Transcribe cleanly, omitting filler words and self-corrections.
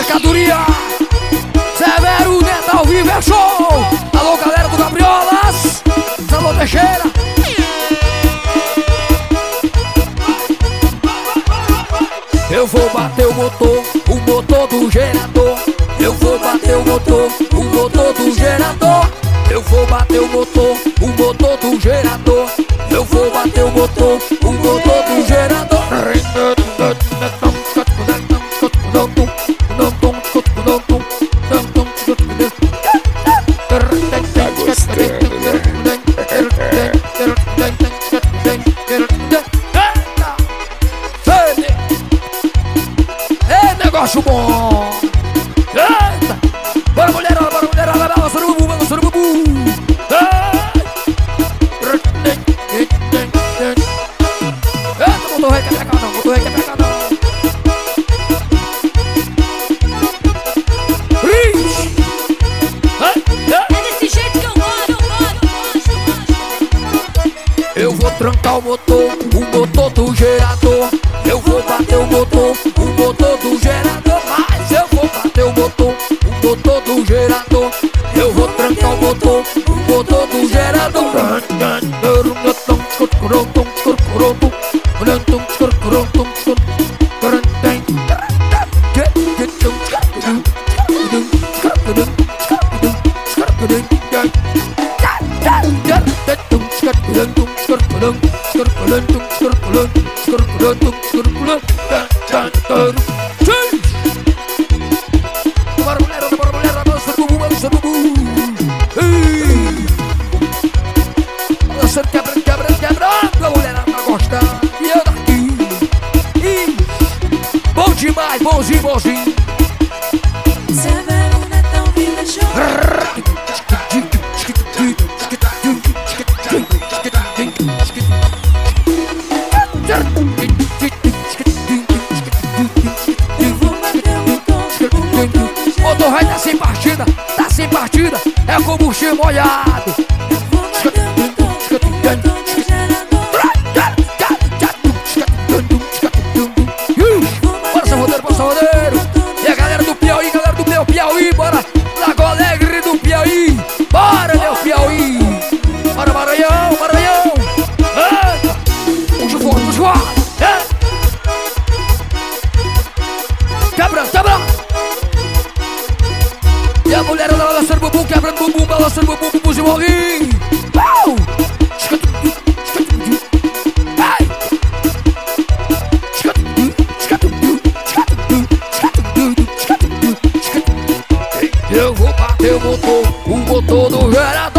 mercadoria. Severo Neto ao vivo é show. Alô galera do Gabriolas, alô Teixeira. Eu vou bater o motor do gerador. Eu vou bater o motor do gerador. Eu vou bater o motor do gerador. Eu vou bater o motor do gerador. Tá gostando, né? É negócio bom. Eita! Bora mulherada, balança no bubu, balança no bubu. Eita, motor rei quer pegar não, motor rei quer pegar não. É desse jeito que eu gosto. Eu vou trancar o motor do gerador. Eu vou bater o motor do gerador. Mas eu vou bater o motor do gerador. Eu vou trancar o motor do gerador. Bora mulher, balança no bubu, balança no bubu. Balançando, quebrando, a mulherada tá gostando. E eu daqui. Bom demais, bonzinho. Severo Neto ao vivo é show. Eu vou bater o motor do Motor vai tá sem partida, é combustível molhado. Eu vou bater o motor do gerador. Bora Salvadeiro, e a galera do Piauí, bora Lago Alegre do Piauí. Bora meu Piauí, bora Maranhão. Eita, puxa fora, quebrando. E a mulher ela balançando bumbum, quebrando bumbum, balançando bumbum, bumbum, morri. Eu vou bater o motor do gerador.